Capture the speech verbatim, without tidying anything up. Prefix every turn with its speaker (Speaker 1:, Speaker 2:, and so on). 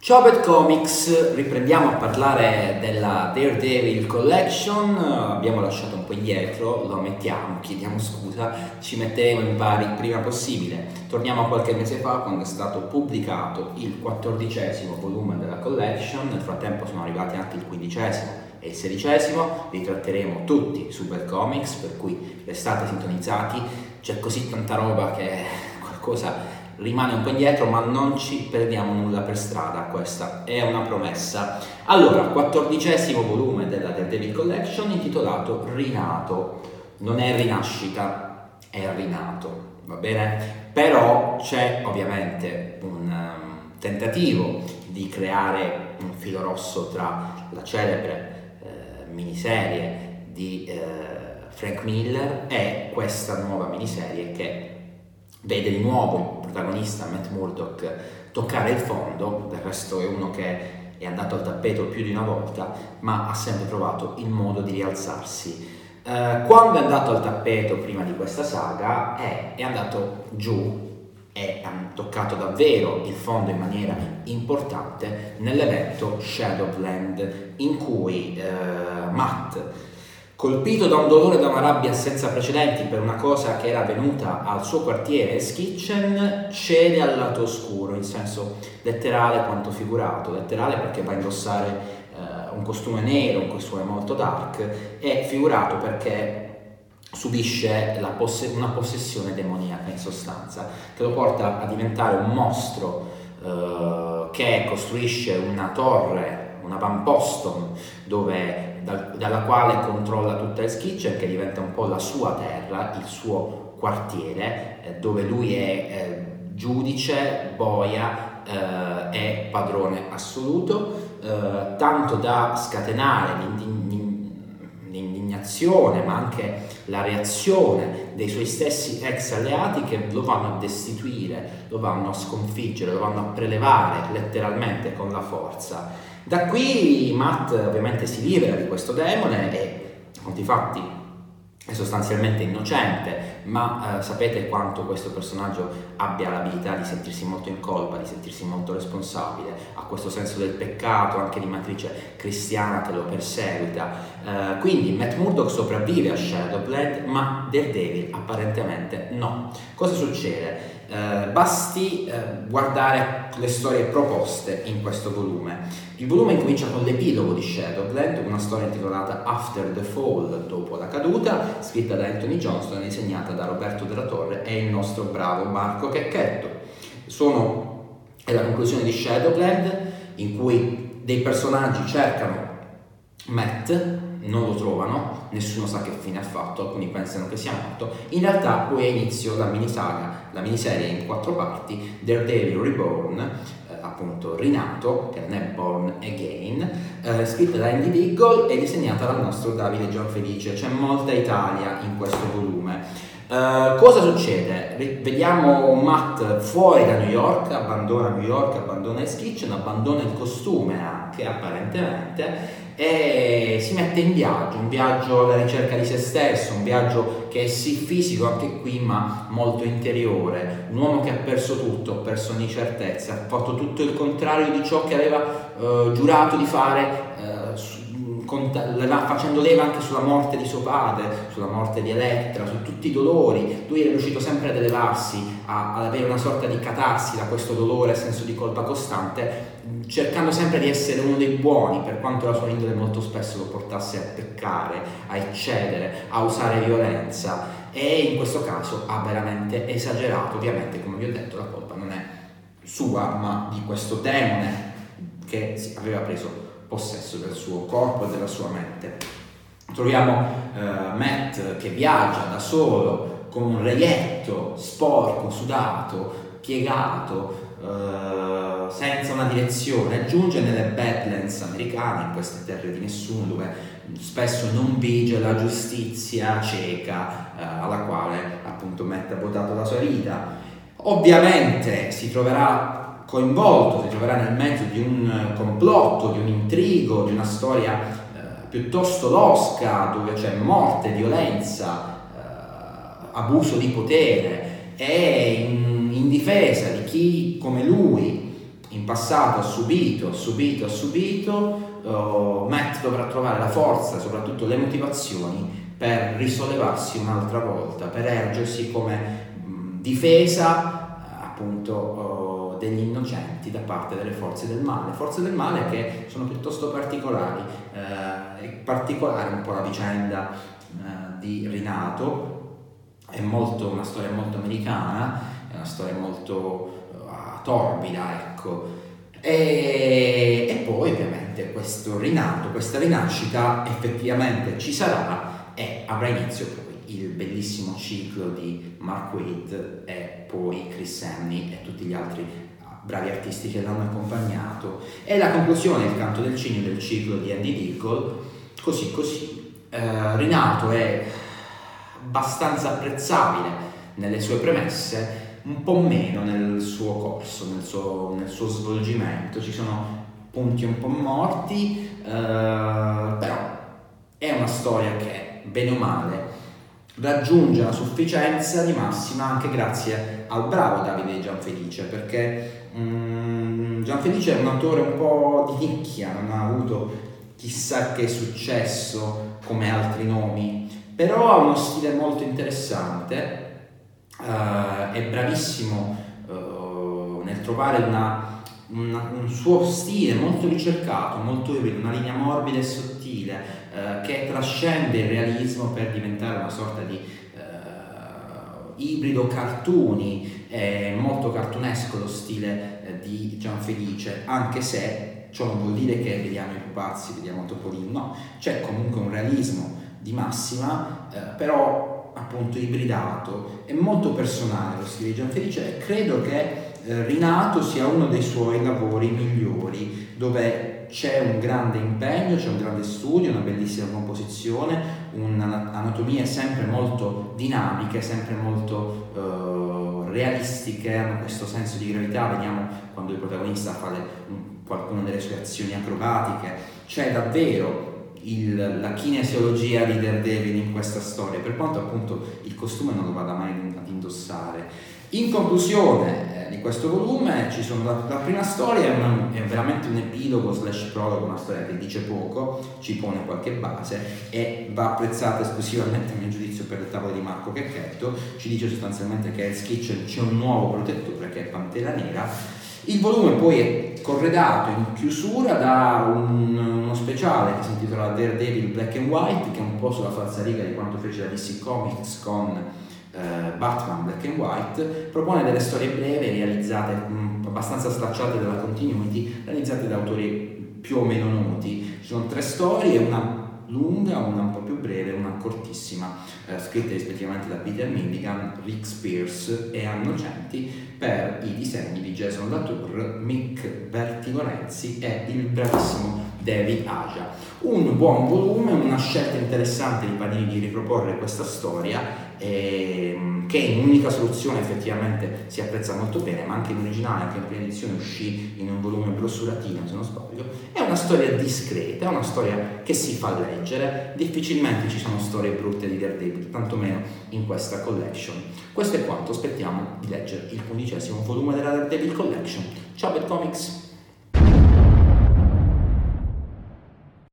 Speaker 1: Ciao Bad Comics, riprendiamo a parlare della Daredevil Collection. Abbiamo lasciato un po' indietro, lo ammettiamo, chiediamo scusa, ci metteremo in pari il prima possibile. Torniamo a qualche mese fa quando è stato pubblicato il quattordicesimo volume della collection. Nel frattempo sono arrivati anche il quindicesimo e il sedicesimo, li tratteremo tutti su Bad Comics, per cui restate sintonizzati, c'è così tanta roba che qualcosa rimane un po' indietro, ma non ci perdiamo nulla per strada, questa è una promessa. Allora, quattordicesimo volume della Daredevil Collection intitolato Rinato. Non è rinascita, è rinato, va bene? Però c'è ovviamente un um, tentativo di creare un filo rosso tra la celebre eh, miniserie di eh, Frank Miller e questa nuova miniserie che vede di nuovo il protagonista Matt Murdock toccare il fondo. Del resto è uno che è andato al tappeto più di una volta, ma ha sempre trovato il modo di rialzarsi. Eh, quando è andato al tappeto prima di questa saga è, è andato giù e ha toccato davvero il fondo in maniera importante nell'evento Shadowland, in cui eh, Matt, colpito da un dolore e da una rabbia senza precedenti per una cosa che era avvenuta al suo quartiere Hell's Kitchen, cede al lato oscuro, in senso letterale quanto figurato. Letterale perché va a indossare eh, un costume nero, un costume molto dark, e figurato perché subisce la poss- una possessione demoniaca, in sostanza, che lo porta a diventare un mostro eh, che costruisce una torre, un avamposto dove Dal, dalla quale controlla tutta Hell's Kitchen, che diventa un po' la sua terra, il suo quartiere, eh, dove lui è eh, giudice, boia eh, e padrone assoluto, eh, tanto da scatenare l'indignazione, ma anche la reazione dei suoi stessi ex alleati, che lo vanno a destituire, lo vanno a sconfiggere, lo vanno a prelevare letteralmente con la forza. Da qui Matt ovviamente si libera di questo demone e, a conti fatti, è sostanzialmente innocente, ma eh, sapete quanto questo personaggio abbia l'abilità di sentirsi molto in colpa, di sentirsi molto responsabile, ha questo senso del peccato anche di matrice cristiana che lo perseguita. Eh, quindi Matt Murdock sopravvive a Shadowland, ma Daredevil apparentemente no. Cosa succede? Eh, basti eh, guardare le storie proposte in questo volume. Il volume incomincia con l'epilogo di Shadowland, una storia intitolata After the Fall, dopo la caduta, scritta da Anthony Johnston e disegnata da Roberto Della Torre e il nostro bravo Marco Checchetto. Sono, è la conclusione di Shadowland, in cui dei personaggi cercano Matt, non lo trovano, nessuno sa che fine ha fatto, alcuni pensano che sia morto. In realtà poi è inizio la minisaga, la miniserie in quattro parti, Daredevil Reborn, eh, appunto rinato, che non è Born Again, eh, scritta da Andy Diggle e disegnata dal nostro Davide Gianfelice. C'è molta Italia in questo volume. Uh, cosa succede? Vediamo Matt fuori da New York, abbandona New York, abbandona Hell's Kitchen, abbandona il costume anche apparentemente, e si mette in viaggio, un viaggio alla ricerca di se stesso, un viaggio che è sì fisico anche qui ma molto interiore. Un uomo che ha perso tutto, ha perso ogni certezza, ha fatto tutto il contrario di ciò che aveva uh, giurato di fare, uh, su, facendo leva anche sulla morte di suo padre, sulla morte di Elettra, su tutti i dolori. Lui è riuscito sempre ad elevarsi, a, ad avere una sorta di catarsi da questo dolore, senso di colpa costante, cercando sempre di essere uno dei buoni, per quanto la sua indole molto spesso lo portasse a peccare, a eccedere, a usare violenza, e in questo caso ha veramente esagerato. Ovviamente, come vi ho detto, la colpa non è sua, ma di questo demone che aveva preso possesso del suo corpo e della sua mente. Troviamo uh, Matt che viaggia da solo con un reietto sporco, sudato, piegato, uh, senza una direzione. Giunge nelle Badlands americane, in queste terre di nessuno, dove spesso non vige la giustizia cieca uh, alla quale appunto Matt ha votato la sua vita. Ovviamente si troverà coinvolto, si troverà nel mezzo di un complotto, di un intrigo, di una storia eh, piuttosto losca, dove c'è morte, violenza, eh, abuso di potere, e in, in difesa di chi come lui in passato ha subito, ha subito, ha subito, uh, Matt dovrà trovare la forza, soprattutto le motivazioni per risollevarsi un'altra volta, per ergersi come mh, difesa appunto uh, degli innocenti da parte delle forze del male, forze del male che sono piuttosto particolari, uh, è particolare un po' la vicenda uh, di Rinato, è molto, una storia molto americana, è una storia molto torbida, ecco, e, e poi ovviamente questo rinato, questa rinascita effettivamente ci sarà e avrà inizio poi il bellissimo ciclo di Mark Waid e poi Chris Samnee e tutti gli altri bravi artisti che l'hanno accompagnato, e la conclusione, il canto del cigno del ciclo di Andy Diggle, così così. Eh, Rinato è abbastanza apprezzabile nelle sue premesse, un po' meno nel suo corso, nel suo, nel suo svolgimento, ci sono punti un po' morti, eh, però è una storia che, bene o male, raggiunge la sufficienza di massima anche grazie al bravo Davide Gianfelice, perché um, Gianfelice è un autore un po' di nicchia, non ha avuto chissà che successo come altri nomi, però ha uno stile molto interessante. Uh, è bravissimo uh, nel trovare una, una, un suo stile molto ricercato, molto ibrido, una linea morbida e sottile uh, che trascende il realismo per diventare una sorta di uh, ibrido cartoony. È molto cartunesco lo stile uh, di Gianfelice, anche se ciò non vuol dire che vediamo i pupazzi, vediamo Topolino, no, c'è comunque un realismo di massima, uh, però appunto ibridato, è molto personale lo stile di Gianfelice, e credo che eh, Rinato sia uno dei suoi lavori migliori, dove c'è un grande impegno, c'è un grande studio, una bellissima composizione, un'anatomie sempre molto dinamiche, sempre molto eh, realistiche, hanno questo senso di gravità. Vediamo quando il protagonista fa le, qualcuna delle sue azioni acrobatiche, c'è davvero Il, la kinesiologia di Daredevil in questa storia, per quanto appunto il costume non lo vada mai ad indossare. In conclusione eh, di questo volume ci sono la, la prima storia è, una, è veramente un epilogo slash prologo, una storia che dice poco, ci pone qualche base e va apprezzata esclusivamente a mio giudizio per il tavolo di Marco Checchetto. Ci dice sostanzialmente che a Hell's Kitchen c'è un nuovo protettore che è Pantera Nera. Il volume poi è corredato in chiusura da un, uno speciale che si intitola Daredevil Black and White, che è un po' sulla falsariga di quanto fece la D C Comics con eh, Batman Black and White. Propone delle storie brevi realizzate mh, abbastanza stracciate dalla continuity, realizzate da autori più o meno noti. Ci sono tre storie, una lunga, una un po' più breve, una cortissima, eh, scritte rispettivamente da Peter Milligan, Rick Spears e Ann Nocenti, per i disegni di Jason Latour, Mick Berti-Lorenzi e il bravissimo David Aja. Un buon volume, una scelta interessante di Panini di riproporre questa storia, ehm, che in un'unica soluzione effettivamente si apprezza molto bene, ma anche in originale, anche in prima edizione uscì in un volume brossuratino se non sbaglio. È una storia discreta, è una storia che si fa leggere, difficilmente ci sono storie brutte di Daredevil, tantomeno in questa collection. Questo è quanto, aspettiamo di leggere il quindicesimo volume della Daredevil Collection. Ciao Bad Comics!